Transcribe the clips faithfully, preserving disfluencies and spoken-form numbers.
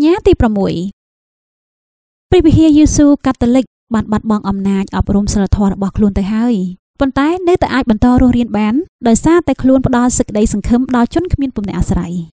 ញ្ញាទីប្រាំមួយព្រះវិហារយេស៊ូកាតូលិកបានបាត់បង់អំណាចអប់រំសិលធម៌របស់ខ្លួនទៅហើយប៉ុន្តែនៅតែអាចបន្តរស់រានបានដោយសារតែខ្លួនផ្ដល់សេចក្តីសង្ឃឹមដល់ជនគ្មានពំនិតអាស្រ័យ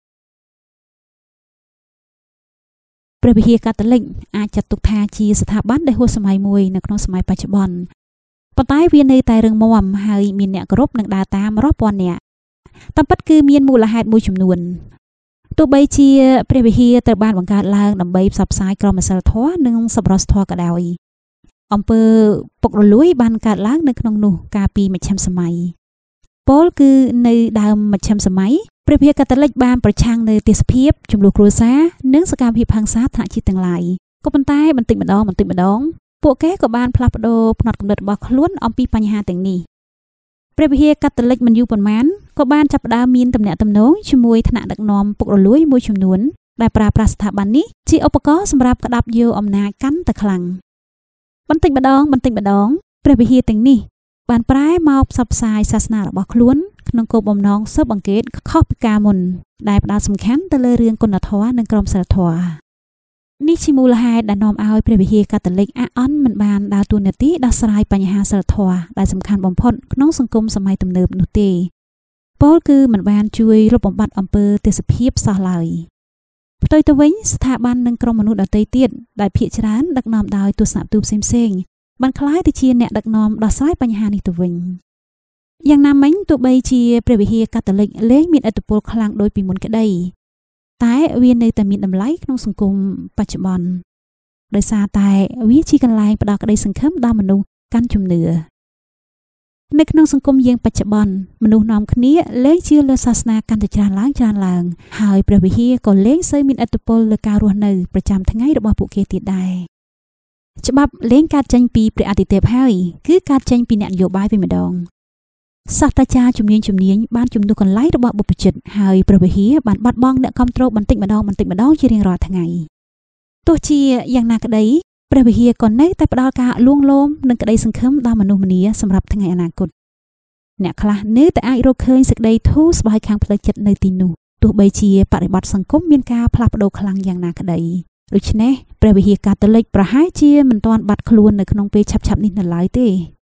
ព្រះវិហារកាតូលិកអាចចាត់ទុកថាជាស្ថាប័នដែលហួសសម័យមួយនៅក្នុងសម័យបច្ចុប្បន្នប៉ុន្តែវានៅតែរឹងមាំហើយមានអ្នកគោរពនិងដើរតាមរាប់ពាន់នាក់តាមពិតគឺមានមូលហេតុមួយចំនួនទោះបីជាព្រះវិហារត្រូវបានបង្កើតឡើងដើម្បីផ្សព្វផ្សាយក្រមសីលធម៌និងសប្បុរសធម៌ក៏ដោយអំពើពុករលួយបានកើតឡើងនៅក្នុងនោះកាលពីមជ្ឈិមសម័យពលគឺនៅដើមមជ្ឈិមសម័យព្រះវិហារកាតូលិកបានប្រឆាំងនៅទេសភាពចំនួនគ្រួសារនិងសកម្មភាពហិង្សាថ្នាក់ជាតិទាំងឡាយក៏ប៉ុន្តែបន្តិចម្ដងបន្តិចម្ដងពួកគេក៏បានផ្លាស់ប្ដូរផ្នត់គំនិតរបស់ខ្លួនអំពីបញ្ហាទាំងនេះព្រះវិហារកាតូលិកមិនយូរប៉ុន្មានក៏បានចាប់ផ្ដើមមានទំនាក់ទំនងជាមួយថ្នាក់ដឹកនាំពុករលួយមួយចំនួនដែលប្រើប្រាស់ស្ថាប័ននេះជាឧបករណ៍សម្រាប់ក្តាប់យកអំណាចកាន់តែខ្លាំងបន្តិចម្ដងបន្តិចម្ដងព្រះវិហារទាំងនេះបានប្រែមកផ្សព្វផ្សាយសាសនារបស់ខ្លួនក្នុងគោលបំណងស៊ើបអង្កេតខុសពីការមុនដែលផ្ដោតសំខាន់ទៅលើរឿងគុណធម៌និងក្រមសីលធម៌នេះជាមូលហេតុដែលនាំឲ្យព្រះវិហារកាតូលិកអាក់អន់មិនបានដើរតួនាទីដោះស្រាយបញ្ហាសីលធម៌ដែលសំខាន់បំផុតក្នុងសង្គមសម័យទំនើបនោះទេពលគឺមិនបានជួយលុបបំបាត់អំពើទេសភាពសោះឡើយផ្ទុយទៅវិញស្ថាប័ននិងក្រុមមនុស្សដទៃទៀតដែលភាគច្រើនដឹកនាំដោយទស្សនៈទូផ្សេងៗបានក្លាយទៅជាអ្នកដឹកនាំដោះស្រាយបញ្ហានេះទៅវិញយ៉ាងណាមិញទោះបីជាព្រះវិហារកាតូលិកលែងមានឥទ្ធិពលខ្លាំងដូចពីមុនក្តីតែវានៅតែមានតម្លៃក្នុងសង្គមបច្ចុប្បន្នដោយសារតែវាជាកន្លែងផ្ដល់ក្តីសង្ឃឹមដល់មនុស្សកាន់ជំនឿនៅក្នុងសង្គមយើងបច្ចុប្បន្នមនុស្សនាំគ្នាលែងជឿលើសាសនាកាន់តែច្រើនឡើងច្រើនឡើងហើយព្រះវិហារក៏លែងសូវមានឥទ្ធិពលលើការរស់នៅប្រចាំថ្ងៃរបស់ពួកគេទៀតដែរច្បាប់លែងកើតចេញពីព្រះអាទិទេពហើយគឺកើតចេញពីអ្នកនយោបាយវិញម្ដងសាស្ត្រាចារ្យជំនាញជំនាញបានជំនួសកន្លែងរបស់បុព្វជិតហើយព្រះវិហារបានបាត់បង់អ្នកគ្រប់គ្រងបន្តិចម្ដងបន្តិចម្ដងជារៀងរាល់ថ្ងៃទោះជាយ៉ាងណាក្តីព្រះវិហារក៏នៅតែផ្ដល់ការលួងលោមនិងក្តីសង្ឃឹមដល់មនុស្សម្នាសម្រាប់ថ្ងៃអនាគតអ្នកខ្លះនៅតែអាចរកឃើញសេចក្តីធូរស្បើយខាងផ្លូវចិត្តនៅទីនោះទោះបីជាបរិបទសង្គមមានការផ្លាស់ប្ដូរខ្លាំងយ៉ាងណាក្តីដូច្នេះព្រះវិហារកាតូលិកប្រហែលជាមិនទាន់បាត់ខ្លួននៅក្នុងពេលឆាប់ៗនេះនៅឡើយទេ